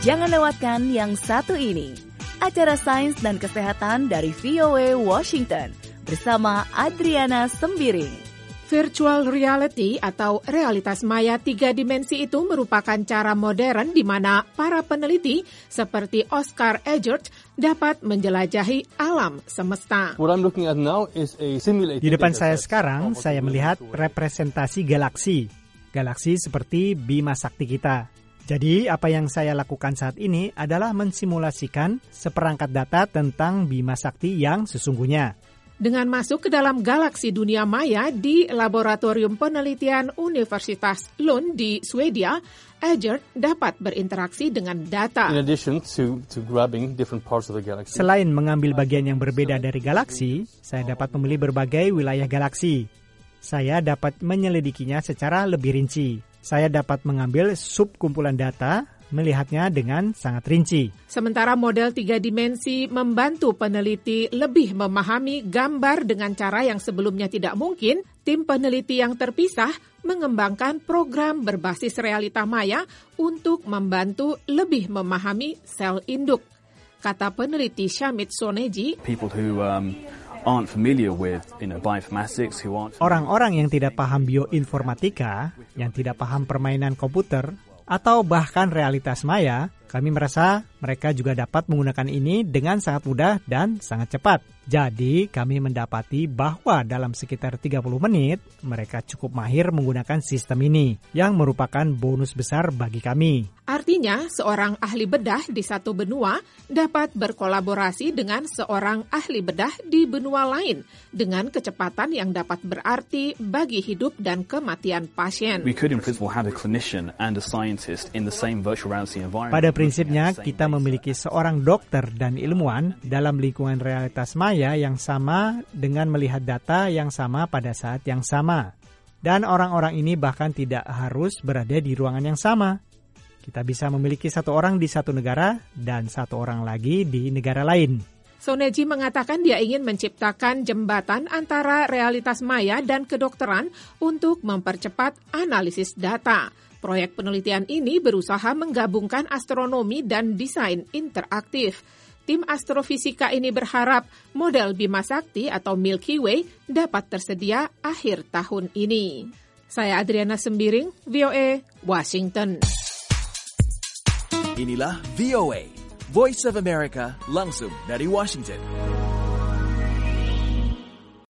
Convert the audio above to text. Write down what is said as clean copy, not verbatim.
Jangan lewatkan yang satu ini. Acara Sains dan Kesehatan dari VOA Washington bersama Adriana Sembiring. Virtual reality atau realitas maya 3 dimensi itu merupakan cara modern di mana para peneliti seperti Oscar Eggert dapat menjelajahi alam semesta. Di depan saya sekarang, saya melihat representasi galaksi. Galaksi seperti Bima Sakti kita. Jadi, apa yang saya lakukan saat ini adalah mensimulasikan seperangkat data tentang Bima Sakti yang sesungguhnya. Dengan masuk ke dalam galaksi dunia maya di Laboratorium Penelitian Universitas Lund di Swedia, Eggert dapat berinteraksi dengan data. Selain mengambil bagian yang berbeda dari galaksi, saya dapat memilih berbagai wilayah galaksi. Saya dapat menyelidikinya secara lebih rinci. Saya dapat mengambil subkumpulan data, melihatnya dengan sangat rinci. Sementara model 3 dimensi membantu peneliti lebih memahami gambar dengan cara yang sebelumnya tidak mungkin, tim peneliti yang terpisah mengembangkan program berbasis realita maya untuk membantu lebih memahami sel induk. Kata peneliti Shamit Soneji, orang-orang yang tidak paham bioinformatika, yang tidak paham permainan komputer, atau bahkan realitas maya, kami merasa mereka juga dapat menggunakan ini dengan sangat mudah dan sangat cepat. Jadi, kami mendapati bahwa dalam sekitar 30 menit, mereka cukup mahir menggunakan sistem ini, yang merupakan bonus besar bagi kami. Artinya, seorang ahli bedah di satu benua dapat berkolaborasi dengan seorang ahli bedah di benua lain dengan kecepatan yang dapat berarti bagi hidup dan kematian pasien. Pada prinsipnya, kita memiliki seorang dokter dan ilmuwan dalam lingkungan realitas maya yang sama dengan melihat data yang sama pada saat yang sama. Dan orang-orang ini bahkan tidak harus berada di ruangan yang sama. Kita bisa memiliki satu orang di satu negara dan satu orang lagi di negara lain. Soneji mengatakan dia ingin menciptakan jembatan antara realitas maya dan kedokteran untuk mempercepat analisis data. Proyek penelitian ini berusaha menggabungkan astronomi dan desain interaktif. Tim astrofisika ini berharap model Bima Sakti atau Milky Way dapat tersedia akhir tahun ini. Saya Adriana Sembiring, VOA, Washington. Inilah VOA, Voice of America, langsung dari Washington.